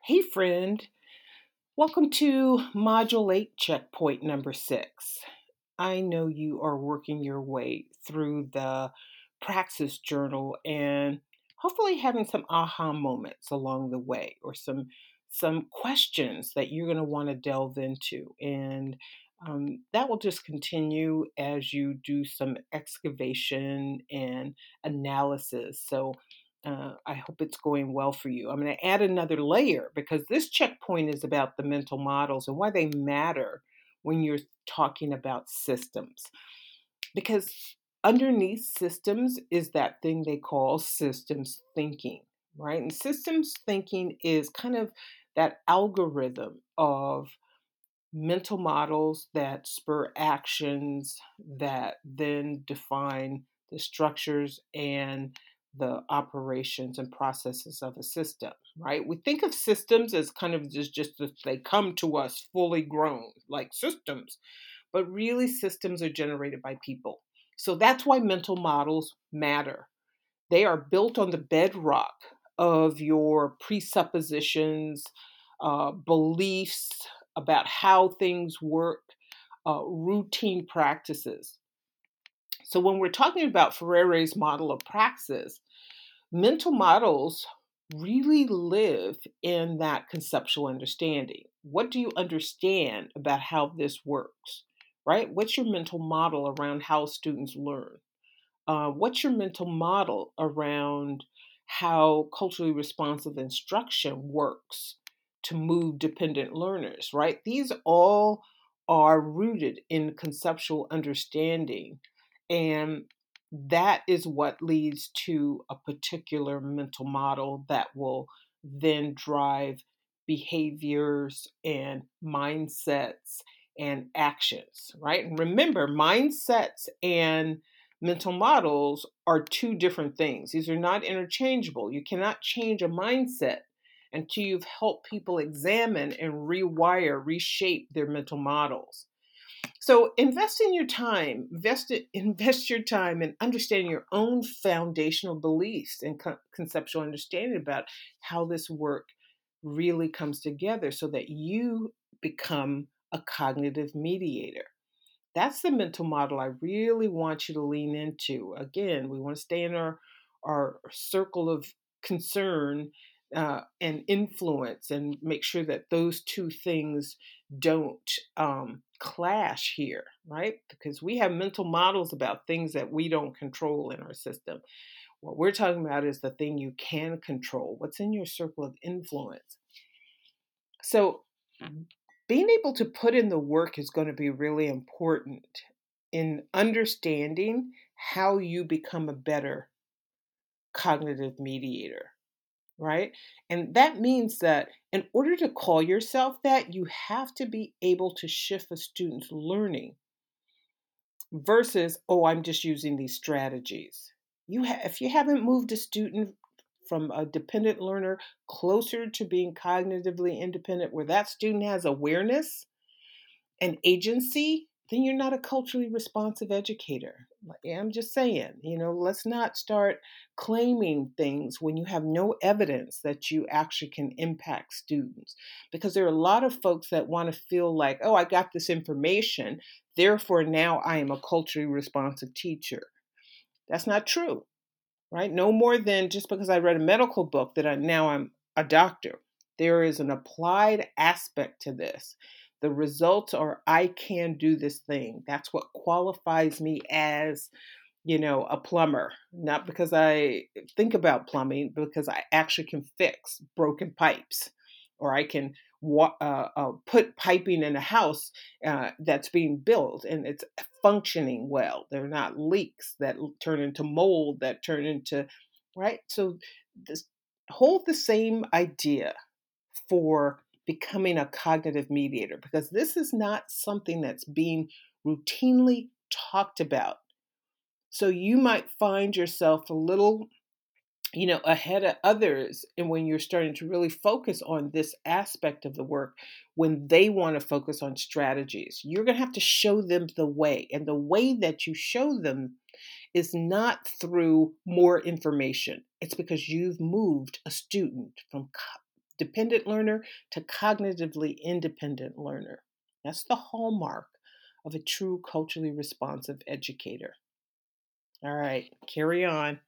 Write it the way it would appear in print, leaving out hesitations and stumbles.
Hey, friend. Welcome to Module 8, checkpoint number 6. I know you are working your way through the Praxis Journal and hopefully having some aha moments along the way or some questions that you're going to want to delve into. And that will just continue as you do some excavation and analysis. So I hope it's going well for you. I'm going to add another layer because this checkpoint is about the mental models and why they matter when you're talking about systems. Because underneath systems is that thing they call systems thinking, right? And systems thinking is kind of that algorithm of mental models that spur actions that then define the structures and the operations and processes of a system, right? We think of systems as kind of just that they come to us fully grown, like systems, but really systems are generated by people. So that's why mental models matter. They are built on the bedrock of your presuppositions, beliefs about how things work, routine practices. So, when we're talking about Freire's model of praxis, mental models really live in that conceptual understanding. What do you understand about how this works, right? What's your mental model around how students learn? What's your mental model around how culturally responsive instruction works to move dependent learners, right? These all are rooted in conceptual understanding. And that is what leads to a particular mental model that will then drive behaviors and mindsets and actions, right? And remember, mindsets and mental models are two different things. These are not interchangeable. You cannot change a mindset until you've helped people examine and rewire, reshape their mental models. So invest in your time, invest your time in understanding your own foundational beliefs and conceptual understanding about how this work really comes together so that you become a cognitive mediator. That's the mental model I really want you to lean into. Again, we want to stay in our circle of concern and influence and make sure that those two things don't clash here, right? Because we have mental models about things that we don't control in our system. What we're talking about is the thing you can control, what's in your circle of influence. So, being able to put in the work is going to be really important in understanding how you become a better cognitive mediator, right? And that means that in order to call yourself that, you have to be able to shift a student's learning versus, oh, I'm just using these strategies. If you haven't moved a student from a dependent learner closer to being cognitively independent, where that student has awareness and agency, then you're not a culturally responsive educator. I'm just saying, let's not start claiming things when you have no evidence that you actually can impact students. Because there are a lot of folks that want to feel like, oh, I got this information, therefore now I am a culturally responsive teacher. That's not true, right? No more than just because I read a medical book that I'm a doctor. There is an applied aspect to this. The results are I can do this thing. That's what qualifies me as, a plumber. Not because I think about plumbing, but because I actually can fix broken pipes, or I can put piping in a house that's being built and it's functioning well. They're not leaks that turn into mold, that turn into, right? So this hold the same idea for becoming a cognitive mediator, because this is not something that's being routinely talked about. So you might find yourself a little, ahead of others. And when you're starting to really focus on this aspect of the work, when they want to focus on strategies, you're going to have to show them the way. And the way that you show them is not through more information. It's because you've moved a student from dependent learner to cognitively independent learner. That's the hallmark of a true culturally responsive educator. All right, carry on.